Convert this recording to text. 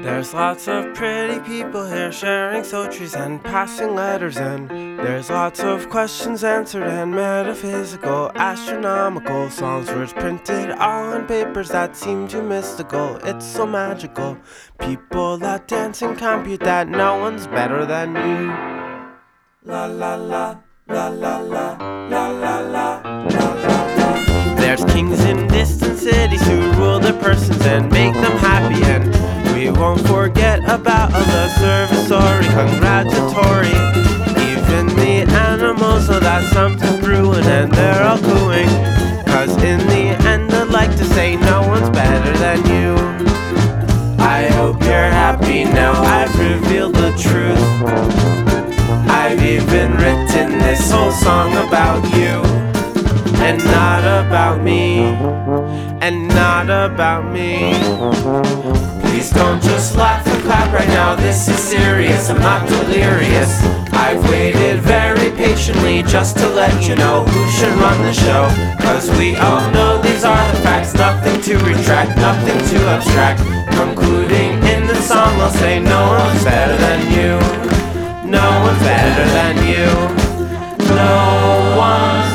There's lots of pretty people here sharing sotries and passing letters in. There's lots of questions answered and metaphysical, astronomical songs, words printed on papers that seem too mystical. It's so magical. People that dance and compute that no one's better than you. La la la, la la la, la la la, la la la. There's kings in distant cities who rule their persons and make them happy, and we won't forget about the servitory, congratulatory. Even the animals know that something's brewing and they're all cooing. Cause in the end I'd like to say no one's better than you. I hope you're happy now I've revealed the truth. I've even written this whole song about you, and not about me, and not about me. Please don't just laugh and clap right now, this is serious, I'm not delirious. I've waited very patiently just to let you know who should run the show. Cause we all know these are the facts, nothing to retract, nothing to abstract. Concluding in the song I'll say no one's better than you. No one's better than you. No one's